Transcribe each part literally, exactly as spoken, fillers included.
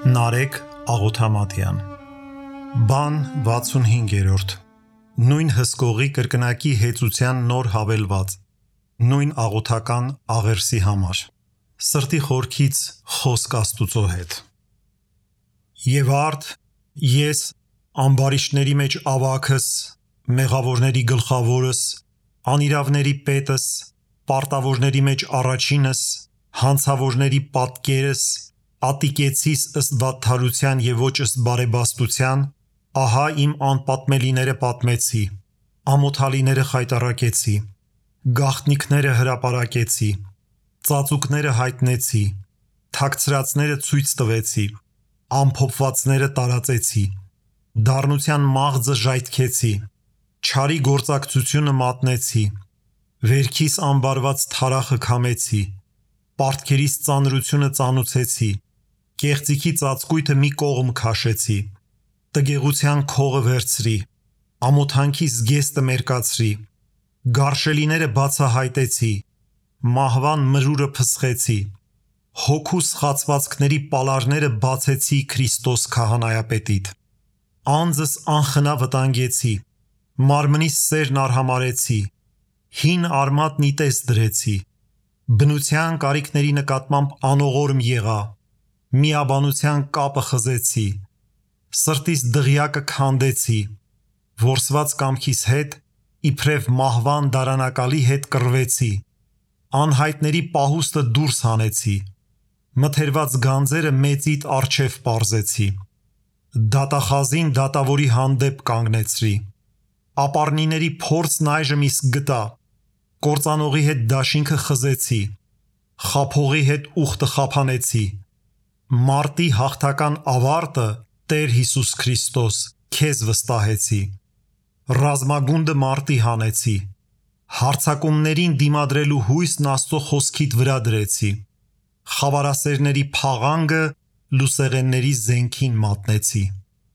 Նարեկ Աղոթամատյան Բան վաթսունհինգերորդ Նույն հսկողի կրկնակի հեծության նոր հավելված Նույն աղոթական աղերսի համար Սրտի խորքից խոսք Աստուծո հետ Եվ արդ ես ամբարիշտների մեջ ավագս, մեղավորների գլխավորս, անիրավների պետս, պարտավորների մեջ առաջինս, հանցավորների պատկերս, ատիկեցիս ըստ վատթարության և ոչ ըստ բարեբաստության, ահա իմ անպատմելիները պատմեցի, ամոթալիները խայտառակեցի, գաղտնիքները հրապարակեցի, ծածուկները հայտնեցի, թաքցրածները ցույց տվեցի, ամփոփվածները տարածեցի, դառնության մաղձը ժայթքեցի, չարի գործակցությունը մատնեցի, վերքիս ամբարված թարախը քամեցի, պարտքերիս ծանրությունը ծանուցեցի, կեղծիքի ծածկույթը մի կողմ քաշեցի, տգեղության քողը վերցրի, ամոթանքի զգեստը մերկացրի, գարշելիները բացահայտեցի, մահվան մրուրը փսխեցի, հոգուս խացվածքների պալարները բացեցի Քրիստոս քահանայապետիդ, անձս անխնա վտանգեցի, մարմնիս սերն արհամարեցի, հին արմատ նիտես դրեցի, բնության կարիքների նկատմամբ անողորմ եղա, միաբանության կապը խզեցի, սրտիս դղյակը քանդեցի, որսված կամքիս հետ, իբրև մահվան դարանակալի հետ կռվեցի, անհայտների պահուստը դուրս հանեցի, մթերված գանձերը մեծիդ առջև պարզեցի, դատախազին դատավորի հանդեպ կանգնեցրի, ապառնիների փորձն այժմ իսկ գտա, կործանողի հետ դաշինքը խզեցի, խաբողի հետ ուխտը խափանեցի, մարտի հաղթական ավարտը Տեր Հիսուս Քրիստոս քեզ վստահեցի, ռազմագունդը մարտի հանեցի, հարձակումներին դիմադրելու հույսն Աստծո խոսքիդ վրա դրեցի, խավարասերների փաղանգը լուսեղենների զենքին մատնեցի,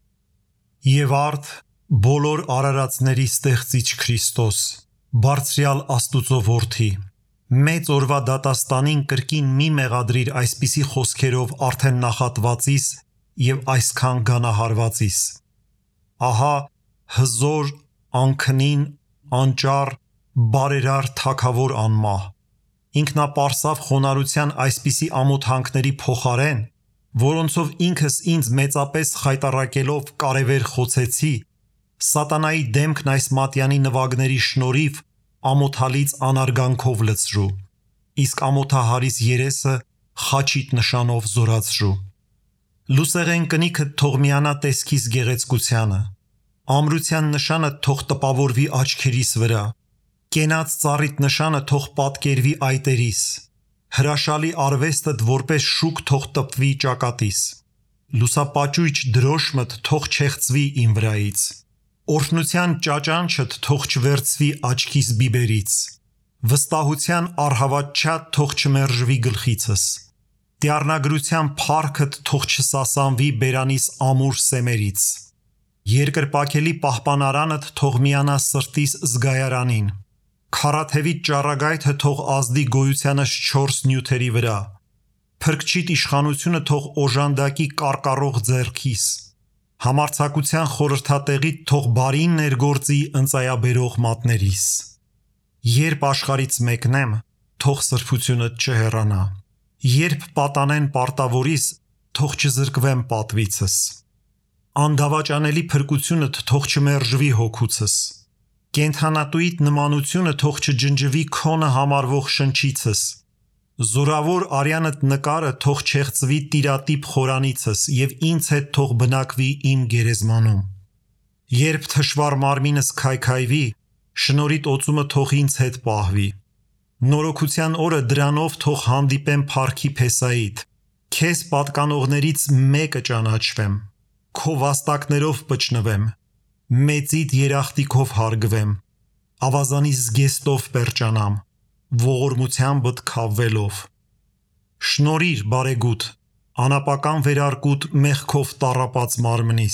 և արդ բոլոր արարածների ստեղծիչ Քրիստոս, բարձրյալ Աստուծո որդի, մեծ օրվա դատաստանին կրկին մի մեղադրիր այսպիսի խոսքերով արդեն նախատվածիս և այսքան գանահարվածիս, ահա հզոր, անքնին, անճառ, բարերար թագավոր անմահ, ինքնապարսավ խոնարհության այսպիսի ամոթանքների փոխարեն, որոնցով ինքս ինձ մեծապես խայտառակելով կարևեր խոցեցի, սատանայի դեմքն այս մատյանի նվագների շնորհիվ ամոթալից անարգանքով լցրու, իսկ ամոթահարիս երեսը խաչիտ նշանով զորացրու, լուսեղեն կնիքը թող միանա տեսքիս գեղեցկությանը, ամրության նշանը թող տպավորվի աչքերիս վրա, կենաց ծառիդ նշանը թող պատկերվի այտերիս, հրաշալի արվեստդ որպես շուք թող տպվի ճակատիս, լուսապաճույճ դրոշմդ թող չեղծվի իմ վրայից, օրհնության ճաճանչդ թող չվերցվի աչքիս բիբերից, վստահության առհավատչատ թող չմերժվի գլխիցս, դիառնագրության փառքդ թող չսասանվի բերանիս ամուր սեմերից, երկրպագելի պահպանարանդ թող միանա սրտիս զգայարանին, քառաթևիդ ճառագայթը թող ազդի գոյությանս չորս նյութերի վրա, փրկչիդ իշխանությունը թող օժանդակի կարկառող ձեռքիս, համարձակության խորհրդատեղիդ թող բարին ներգործի ընծայաբերող մատներիս, երբ աշխարից մեկնեմ, թող սրբությունդ չհեռանա, երբ պատանեն պարտավորիս, թող չզրկվեմ պատվիցս, անդավաճանելի փրկությունդ թող չմերժվի հոգուցս, կենդանատուիդ նմանությունը թող չջնջվի քոնը համարվող շնչիցս, զորավոր արյանդ նկարը թող չեղծվի տիրատիպ խորանիցս և ինձ հետ թող բնակվի իմ գերեզմանում, երբ թշվառ մարմինս քայքայվի, շնորհիդ օծումը թող ինձ հետ պահվի, նորոգության օրը դրանով թող հանդիպեմ փառքի փեսայիդ, քեզ պատկանողներից մեկը ճանաչվեմ, քո վաստակներով պճնվեմ, մեծիդ երախտիկով հարգվեմ, ավազանի զգեստով պերճանամ, ողորմությանբդ քավվելով, շնորհիր բարեգութ, անապական վերարկուտ մեղքով տառապած մարմնիս,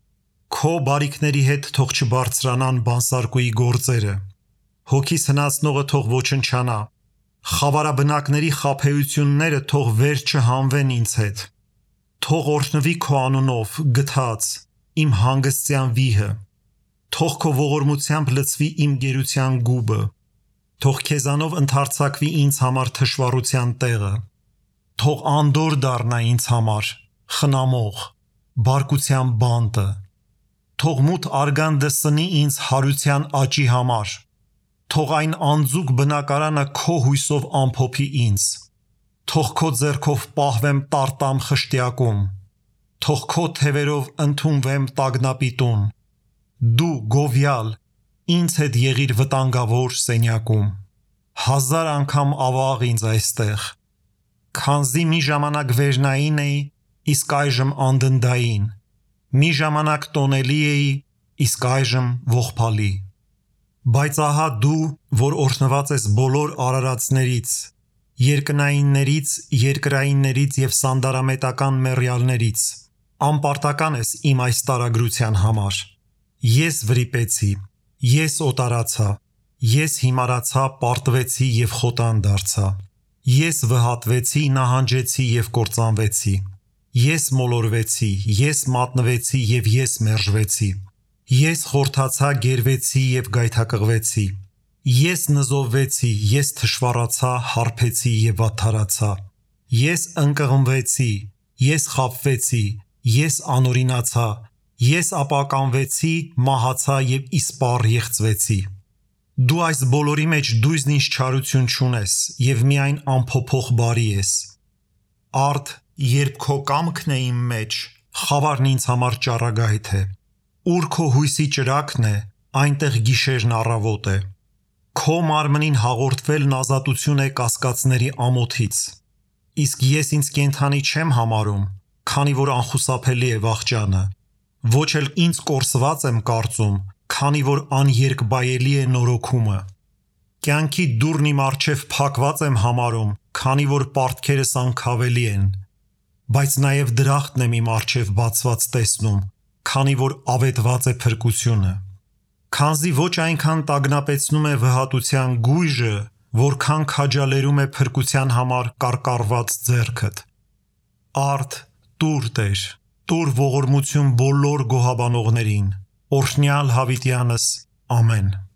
քո բարիքների հետ թող չբարձրանան բանսարկուի գործերը, հոգիս հնացնողը թող ոչնչանա, խավարաբնակների խաբեությունները թող վեր չհանվեն ինձ հետ, Թող օրհնվի քո անունով գթած իմ հանգստյան վիհը, թող քո ողորմությամբ լցվի իմ գերության գուբը, թող քեզանով ընդարձակվի ինձ համար թշվառության տեղը, թող անդոր դառնա ինձ համար խնամող, բարկության բանտը, թող մութ արգանդը սնի ինձ հարության աճի համար, թող այն անձուկ բնակարանը քո հույսով ամփոփի ինձ, թող քո ձեռքով պահվեմ տարտամ խշտյակում, թող քո թևերով ընդունվեմ տագնապիտուն, դու գովյալ ինձ հետ եղիր վտանգավոր սենյակում, հազար անգամ ավաղ ինձ այստեղ, քանզի մի ժամանակ վերնային էի, իսկ այժմ անդնդային, մի ժամանակ տոնելի էի, իսկ այժմ ողբալի, բայց ահա դու, որ օրհնված ես բոլոր արարածներից, երկնայիններից, երկրայիններից և սանդարամետական մեռյալներից, անպարտական ես իմ այս տարագրության համար, ես վրիպեցի, ես օտարացա, ես հիմարացա, պարտվեցի և խոտան դարձա, ես վհատվեցի, նահանջեցի և կործանվեցի, ես մոլորվեցի, ես մատնվեցի և ես մերժվեցի, ես խորթացա, գերվեցի և գայթակղվեցի, ես նզովվեցի, ես թշվառացա, հարբեցի և վատթարացա, ես ընկղմվեցի, ես խաբվեցի, ես անօրինացա, ես ապականվեցի, մահացա և իսպառ եղծվեցի, դու այս բոլորի մեջ դույզն ինձ չարություն չունես և միայն ամփոփող բարի ես, արդ երբ քո կամքն է իմ մեջ, խավարն ինձ համար ճառագայթ է, ուր քո հույսի ճրագն է, այնտեղ գիշերն առավոտ է, քո մարմնին հաղորդվելն ազատություն է կասկածների ամոթից, իսկ ես ինձ կենդանի չեմ համարում, քանի որ անխուսափելի է վախճանը, ոչ էլ ինձ կորսված եմ կարծում, քանի որ աներկբայելի է նորոգումը, կյանքի դուռն իմ առջև փակված եմ համարում, քանի որ պարտքերս անքավելի են, բայց նաև դրախտն եմ իմ առջև բացված տեսնում, քանի որ ավետված է փրկությունը, քանզի ոչ այնքան տագնապեցնում է վհատության գույժը, որքան քաջալերում է փրկության համար կարկառված ձեռքդ, արդ տուր Տեր, տուր ողորմություն բոլոր գոհաբանողներին, օրհնյալ հավիտյանս, ամեն։